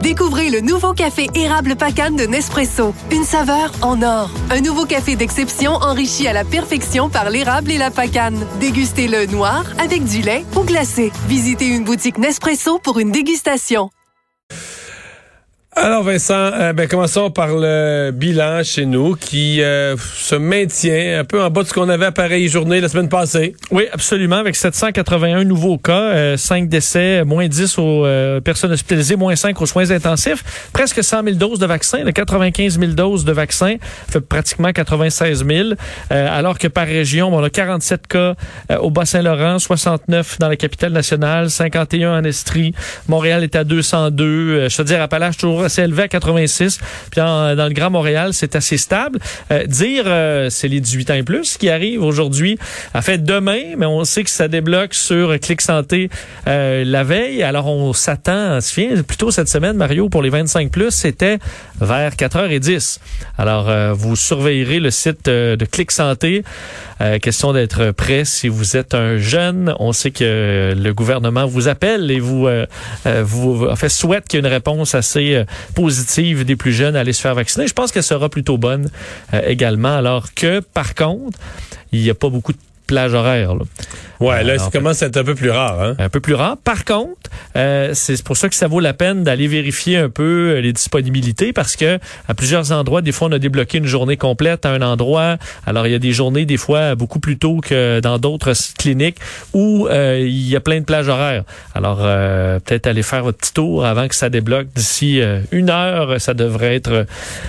Découvrez le nouveau café érable Pacane de Nespresso. Une saveur en or. Un nouveau café d'exception enrichi à la perfection par l'érable et la pacane. Dégustez-le noir, avec du lait ou glacé. Visitez une boutique Nespresso pour une dégustation. Alors Vincent, commençons par le bilan chez nous qui se maintient un peu en bas de ce qu'on avait à pareille journée la semaine passée. Oui, absolument, avec 781 nouveaux cas, 5 décès, moins 10 aux personnes hospitalisées, moins 5 aux soins intensifs, presque 100 000 doses de vaccins, 95 000 doses de vaccins, fait pratiquement 96 000, alors que par région, on a 47 cas au Bas-Saint-Laurent, 69 dans la capitale nationale, 51 en Estrie, Montréal est à 202, Chaudière-Appalaches toujours assez élevé à 86. Puis dans le Grand Montréal, c'est assez stable. C'est les 18 ans et plus qui arrivent aujourd'hui. En fait, demain, mais on sait que ça débloque sur Clic Santé la veille. Alors, on s'attend, plutôt cette semaine, Mario, pour les 25 plus, c'était vers 4h10. Alors, vous surveillerez le site de Clic Santé. Question d'être prêt si vous êtes un jeune. On sait que le gouvernement vous appelle et vous souhaite qu'il y ait une réponse assez positive des plus jeunes à aller se faire vacciner. Je pense qu'elle sera plutôt bonne également. Alors que, par contre, il n'y a pas beaucoup de plage horaire. Là. Ouais, là, ça commence à être un peu plus rare. Hein? Un peu plus rare. Par contre, c'est pour ça que ça vaut la peine d'aller vérifier un peu les disponibilités parce que à plusieurs endroits, des fois, on a débloqué une journée complète à un endroit. Alors, il y a des journées, des fois, beaucoup plus tôt que dans d'autres cliniques où il y a plein de plages horaires. Alors, peut-être aller faire votre petit tour avant que ça débloque. D'ici 1 heure, ça devrait être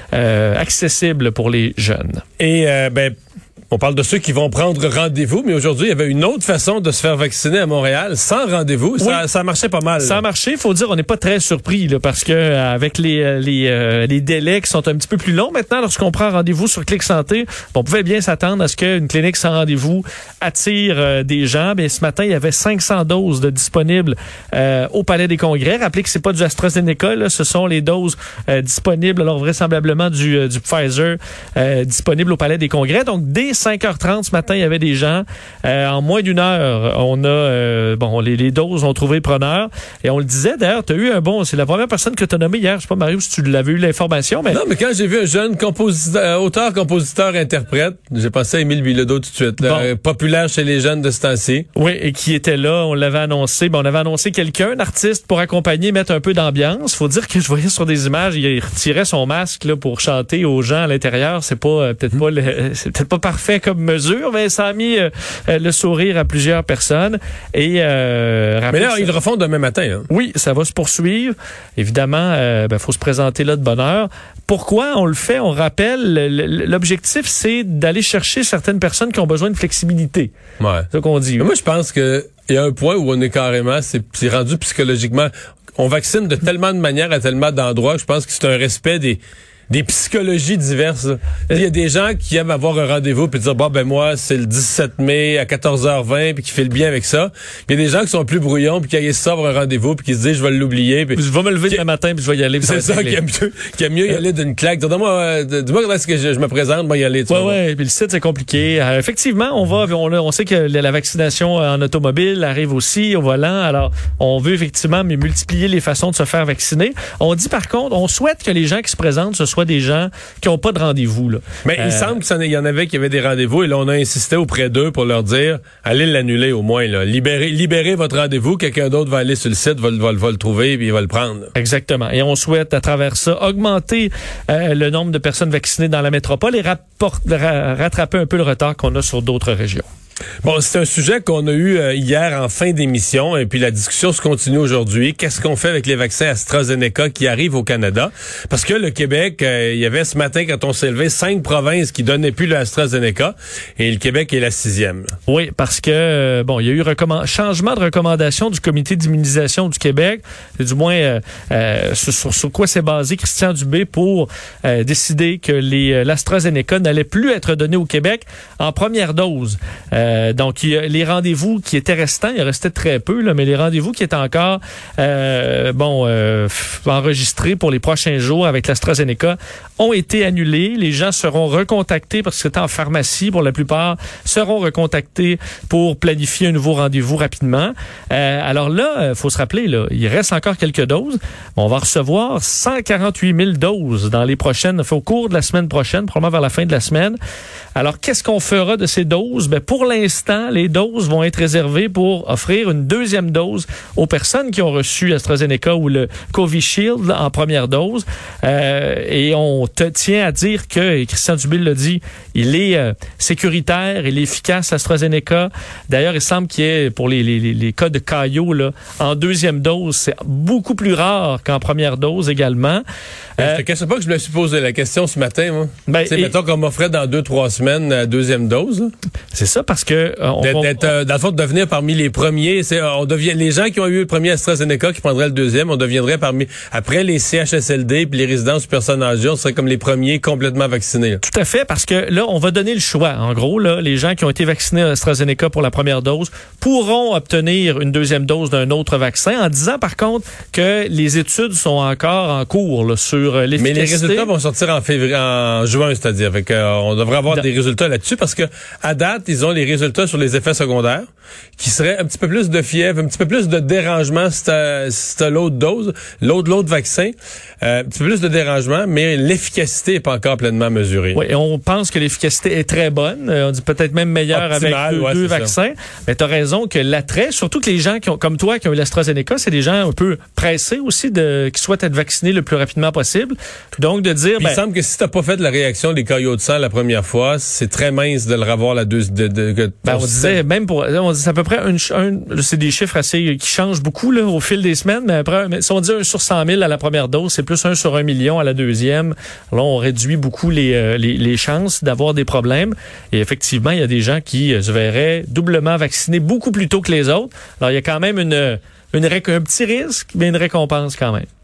accessible pour les jeunes. Et, on parle de ceux qui vont prendre rendez-vous, mais aujourd'hui, il y avait une autre façon de se faire vacciner à Montréal, sans rendez-vous. Oui. Ça marchait pas mal. Ça a marché. Faut dire, on n'est pas très surpris, là, parce que avec les délais qui sont un petit peu plus longs maintenant, lorsqu'on prend rendez-vous sur Clic Santé, on pouvait bien s'attendre à ce qu'une clinique sans rendez-vous attire des gens. Mais ce matin, il y avait 500 doses de disponibles au Palais des Congrès. Rappelez que c'est pas du AstraZeneca, là, ce sont les doses disponibles, alors vraisemblablement du Pfizer disponibles au Palais des Congrès. Donc, dès 5h30 ce matin, il y avait des gens. En moins d'1 heure, on a les doses ont trouvé preneur. Et on le disait, d'ailleurs, tu as eu c'est la première personne que tu as nommée hier. Je sais pas, Mario, si tu l'avais eu l'information. Mais... Non, mais quand j'ai vu un jeune auteur, compositeur, interprète, j'ai pensé à Émile Bilodeau tout de suite. Là, populaire chez les jeunes de ce temps-ci. Oui, et qui était là, on l'avait annoncé. On avait annoncé quelqu'un, un artiste, pour accompagner, mettre un peu d'ambiance. Faut dire que je voyais sur des images, il retirait son masque là pour chanter aux gens à l'intérieur. C'est pas c'est peut-être pas parfait comme mesure, mais ça a mis le sourire à plusieurs personnes. Et mais là, ils le refont demain matin. Hein? Oui, ça va se poursuivre. Évidemment, faut se présenter là de bonne heure. Pourquoi on le fait? On rappelle, l'objectif, c'est d'aller chercher certaines personnes qui ont besoin de flexibilité. Ouais. C'est ça qu'on dit. Mais moi, je pense que il y a un point où on est carrément, c'est rendu psychologiquement. On vaccine de tellement de manières à tellement d'endroits que je pense que c'est un respect des psychologies diverses. Il y a des gens qui aiment avoir un rendez-vous puis dire moi c'est le 17 mai à 14h20 puis qui fait le bien avec ça. Puis il y a des gens qui sont plus brouillons puis qui aiment ça avoir un rendez-vous puis qui se disent je vais l'oublier. Puis je vais me lever demain matin puis je vais y aller. C'est ça qui aime mieux y aller d'une claque. Dis-moi quand est-ce que je me présente, moi y aller. Ouais, puis le site c'est compliqué. Effectivement, on sait que la vaccination en automobile arrive aussi au volant. Alors on veut effectivement multiplier les façons de se faire vacciner. On dit par contre, on souhaite que les gens qui se présentent ce soit des gens qui n'ont pas de rendez-vous. Là. Mais il semble qu'il y en avait qui avaient des rendez-vous et là, on a insisté auprès d'eux pour leur dire, allez l'annuler au moins. Là. Libérez votre rendez-vous, quelqu'un d'autre va aller sur le site, va le trouver et il va le prendre. Là. Exactement. Et on souhaite, à travers ça, augmenter le nombre de personnes vaccinées dans la métropole et rattraper un peu le retard qu'on a sur d'autres régions. Bon, c'est un sujet qu'on a eu hier en fin d'émission et puis la discussion se continue aujourd'hui. Qu'est-ce qu'on fait avec les vaccins AstraZeneca qui arrivent au Canada? Parce que le Québec, il y avait ce matin, quand on s'est levé, 5 provinces qui donnaient plus le AstraZeneca et le Québec est la 6e. Oui, parce que, il y a eu changement de recommandation du Comité d'immunisation du Québec. C'est du moins sur quoi s'est basé Christian Dubé pour décider que l'AstraZeneca n'allait plus être donné au Québec en première dose. Donc, les rendez-vous qui étaient restants, il restait très peu, là, mais les rendez-vous qui étaient encore enregistrés pour les prochains jours avec l'AstraZeneca ont été annulés. Les gens seront recontactés parce que c'était en pharmacie pour la plupart, seront recontactés pour planifier un nouveau rendez-vous rapidement. Alors là, faut se rappeler, là, il reste encore quelques doses. On va recevoir 148 000 doses dans les prochaines, au cours de la semaine prochaine, probablement vers la fin de la semaine. Alors, qu'est-ce qu'on fera de ces doses? Ben, pour l'instant, les doses vont être réservées pour offrir une deuxième dose aux personnes qui ont reçu AstraZeneca ou le Covishield en première dose. Et on tient à dire que, et Christian Dubé l'a dit, il est sécuritaire, il est efficace, AstraZeneca. D'ailleurs, il semble qu'il y ait, pour les cas de caillot, là, en deuxième dose, c'est beaucoup plus rare qu'en première dose également. Je te cache pas que je me suis posé la question ce matin, moi. Mettons qu'on m'offrait dans 2-3 semaines la deuxième dose. Là. C'est ça, parce que... dans le fond, de devenir parmi les premiers, les gens qui ont eu le premier AstraZeneca qui prendraient le deuxième, on deviendrait après les CHSLD puis les résidences personnes âgées, on serait comme les premiers complètement vaccinés. Là. Tout à fait, parce que là, on va donner le choix. En gros, là, les gens qui ont été vaccinés à AstraZeneca pour la première dose pourront obtenir une deuxième dose d'un autre vaccin, en disant par contre que les études sont encore en cours là, sur l'efficacité. Mais les résultats vont sortir en juin, c'est-à-dire. Fait on devrait avoir des résultats là-dessus parce que à date, ils ont les résultats sur les effets secondaires qui seraient un petit peu plus de fièvre, un petit peu plus de dérangement si t'as l'autre dose, l'autre vaccin, un petit peu plus de dérangement, mais l'efficacité n'est pas encore pleinement mesurée. Oui, et on pense que l'efficacité est très bonne. On dit peut-être même meilleure avec deux vaccins. Mais tu as raison que l'attrait, surtout que les gens comme toi qui ont eu l'AstraZeneca, c'est des gens un peu pressés aussi qui souhaitent être vaccinés le plus rapidement possible. Donc de dire... il semble que si t'as pas fait de la réaction des caillots de sang la première fois, c'est très mince de le revoir la deuxième. On disait, même c'est à peu près c'est des chiffres assez qui changent beaucoup là, au fil des semaines, mais après, si on dit 1 sur 100 000 à la première dose, c'est plus 1 sur 1 million à la deuxième. Là, on réduit beaucoup les chances d'avoir des problèmes. Et effectivement, il y a des gens qui se verraient doublement vaccinés beaucoup plus tôt que les autres. Alors, il y a quand même un petit risque, mais une récompense quand même.